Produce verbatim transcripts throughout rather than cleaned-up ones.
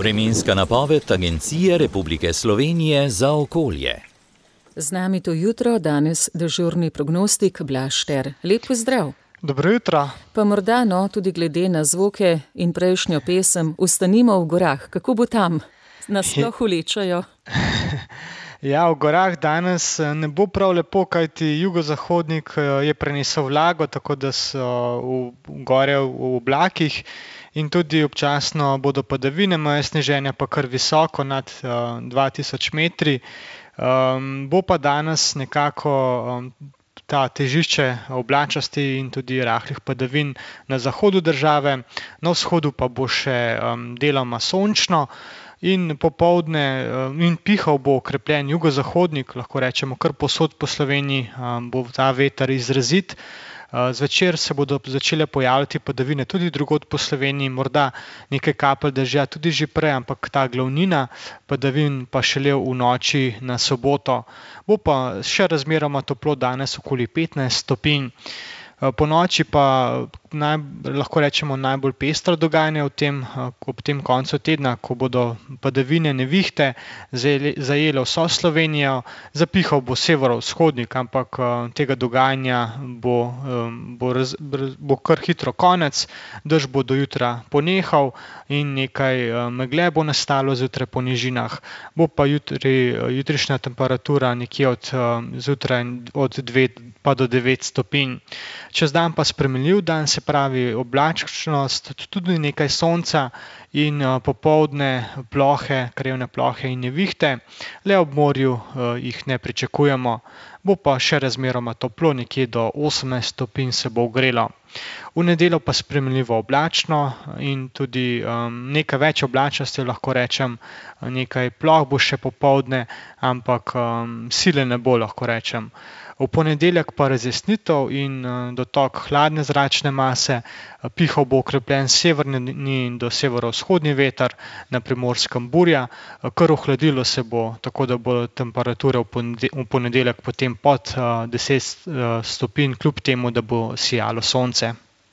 Vremenska napoved Agencije Republike Slovenije za okolje. Z nami to jutro danes dežurni prognostik Blaž Šter. Lep pozdrav. Dobro jutro. Pa morda no, tudi glede na zvoke in prejšnjo pesem, Vstanimo v gorah. Kako bo tam? Nas sploh ulečajo? Ja, v gorah danes ne bo prav lepo, kajti jugozahodnik je prenesel vlago, tako da so v gore v oblakih in tudi občasno bodo padavine, moje sneženja pa kar visoko, nad dva tisoč metri. Um, bo pa danes nekako um, ta težišče oblačnosti in tudi rahlih padavin na zahodu države, na vzhodu pa bo še um, deloma sončno. In popoldne in pihal bo okrepljen jugozahodnik, lahko rečemo kar povsod po Sloveniji, bo ta veter izrazit. Zvečer se bodo začele pojavljati padavine tudi drugod po Sloveniji, morda nekaj kapelj dežja tudi že prej, ampak ta glavnina padavin pa šele v noči na soboto. Bo pa še razmeroma toplo danes, okoli petnajst stopinj. Po noči pa naj, lahko rečemo najbolj pestro dogajanje v tem, ob tem koncu tedna, ko bodo padavine, nevihte zajele vso Slovenijo. Zapihal bo severovzhodnik, ampak tega dogajanja bo, bo, raz, bo kar hitro konec. Dež bo do jutra ponehal in nekaj megle bo nastalo zjutraj po nižinah. Bo pa jutri, jutrišnja temperatura nekje od zjutraj od dve pa do devet stopinj. Čez dan pa spremenljiv dan, se pravi oblačnost, tudi nekaj sonca in popoldne plohe, krajevne plohe in nevihte. Le ob morju jih ne pričakujemo. Bo pa še razmeroma toplo, nekje do osemnajst stopinj se bo ogrelo. V nedeljo pa spremenljivo oblačno in tudi um, nekaj več oblačnosti, lahko rečem, nekaj ploh bo še popoldne, ampak um, sile ne bo, lahko rečem. V ponedeljek pa razjasnitev in dotok hladne zračne mase, pihal bo okrepljen severni do severovzhodni veter, na Primorskem burja, kar ohladilo se bo, tako da bo temperatura v ponedeljek potem pod deset stopinj, kljub temu, da bo sijalo sonce.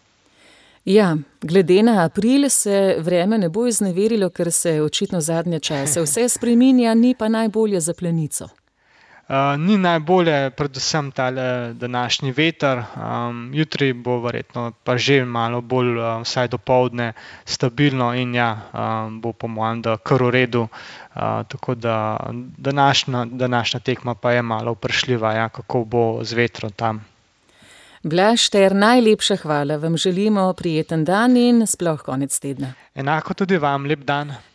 Ja, glede na april se vreme ne bo izneverilo, ker se očitno zadnje čase vse spreminja, ni pa najbolje za plenico. Uh, ni najbolje, predvsem ta današnji veter, um, jutri bo verjetno pa že malo bolj, uh, vsaj dopoldne, stabilno in ja, um, bo po mojem, da kar v redu, uh, tako da današnja, današnja tekma pa je malo vprašljiva, ja, kako bo z vetrom tam. Blaž Šter, najlepša hvala, vam želimo prijeten dan in sploh konec tedna. Enako tudi vam, lep dan.